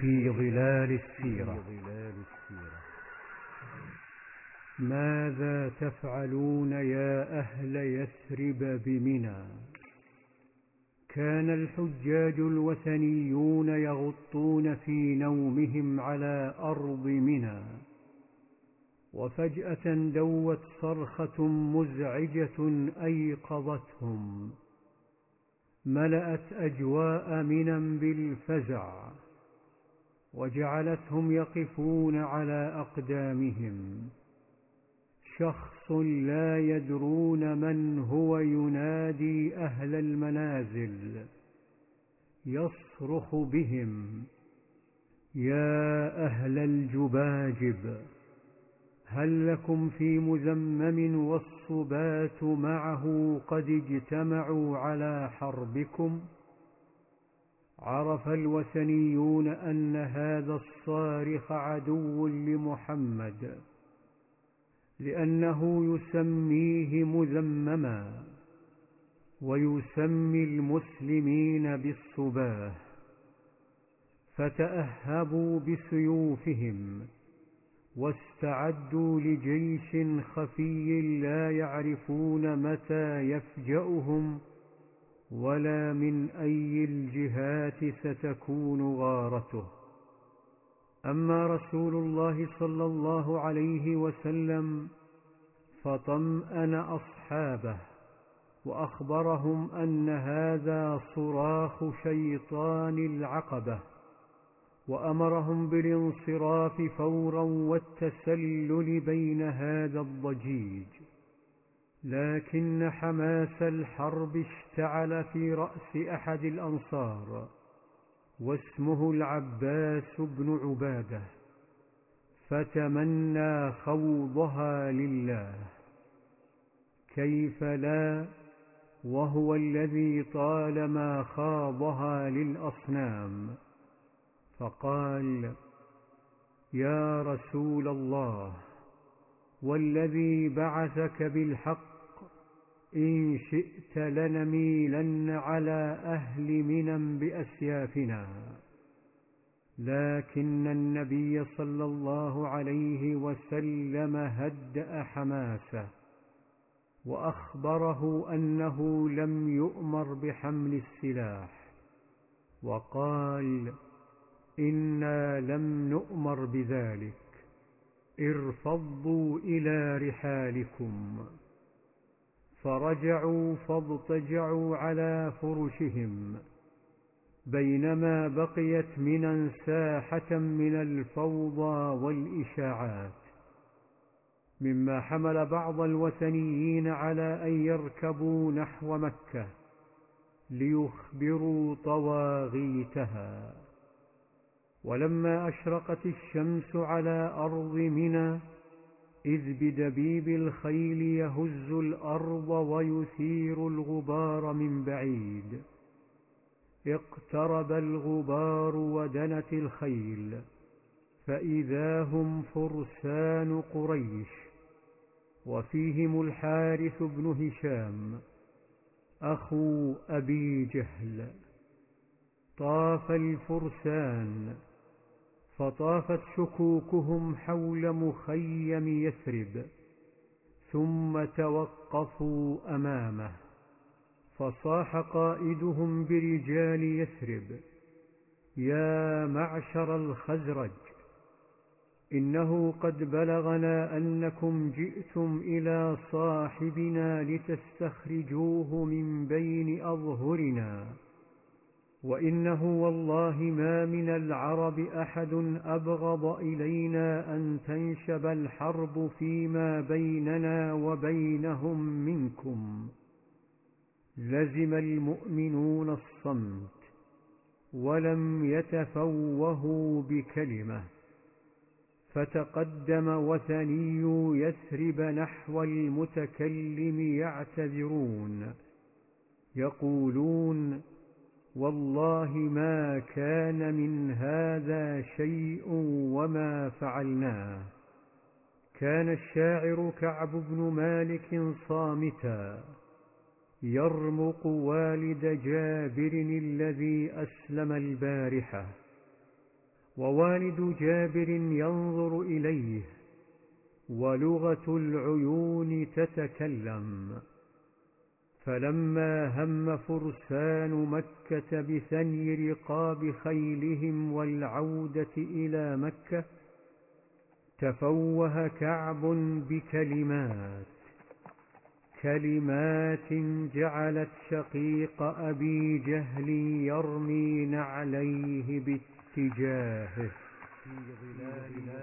في ظلال السيرة. ماذا تفعلون يا أهل يثرب بمنى؟ كان الحجاج الوثنيون يغطون في نومهم على أرض منى، وفجأة دوت صرخة مزعجة أيقظتهم، ملأت أجواء منى بالفزع، وجعلتهم يقفون على أقدامهم. شخص لا يدرون من هو ينادي أهل المنازل، يصرخ بهم: يا أهل الجباجب، هل لكم في مذمم والصبات معه قد اجتمعوا على حربكم؟ عرف الوثنيون أن هذا الصارخ عدو لمحمد، لأنه يسميه مذمما ويسمي المسلمين بالصباه، فتأهبوا بسيوفهم واستعدوا لجيش خفي لا يعرفون متى يفجأهم ولا من أي الجهات ستكون غارته. أما رسول الله صلى الله عليه وسلم فطمأن أصحابه وأخبرهم أن هذا صراخ شيطان العقبة، وأمرهم بالانصراف فورا والتسلل بين هذا الضجيج. لكن حماس الحرب اشتعل في رأس أحد الأنصار، واسمه العباس بن عبادة، فتمنى خوضها لله. كيف لا، وهو الذي طالما خاضها للأصنام. فقال: يا رسول الله، والذي بعثك بالحق، إن شئت لنميلن على أهل منى بأسيافنا. لكن النبي صلى الله عليه وسلم هدأ حماسه، وأخبره أنه لم يؤمر بحمل السلاح، وقال: إنا لم نؤمر بذلك، ارفضوا إلى رحالكم. فرجعوا فاضطجعوا على فرشهم، بينما بقيت منى ساحة من الفوضى والإشاعات، مما حمل بعض الوثنيين على أن يركبوا نحو مكة ليخبروا طواغيتها. ولما أشرقت الشمس على أرض منى، إذ بدبيب الخيل يهز الأرض ويثير الغبار من بعيد. اقترب الغبار ودنت الخيل، فإذا هم فرسان قريش، وفيهم الحارث بن هشام أخو أبي جهل. طاف الفرسان، فطافت شكوكهم حول مخيم يثرب، ثم توقفوا أمامه، فصاح قائدهم برجال يثرب: يا معشر الخزرج، إنه قد بلغنا أنكم جئتم إلى صاحبنا لتستخرجوه من بين أظهرنا، وإنه والله ما من العرب أحد أبغض إلينا أن تنشب الحرب فيما بيننا وبينهم منكم. لزم المؤمنون الصمت ولم يتفوهوا بكلمة، فتقدم وثني يثرب نحو المتكلم يعتذرون، يقولون: والله ما كان من هذا شيء وما فعلناه. كان الشاعر كعب بن مالك صامتا، يرمق والد جابر الذي أسلم البارحة، ووالد جابر ينظر إليه، ولغة العيون تتكلم. فلما هم فرسان مكة بثني رقاب خيلهم والعودة إلى مكة، تفوه كعب كلمات جعلت شقيق أبي جهل يرمي نعليه باتجاهه.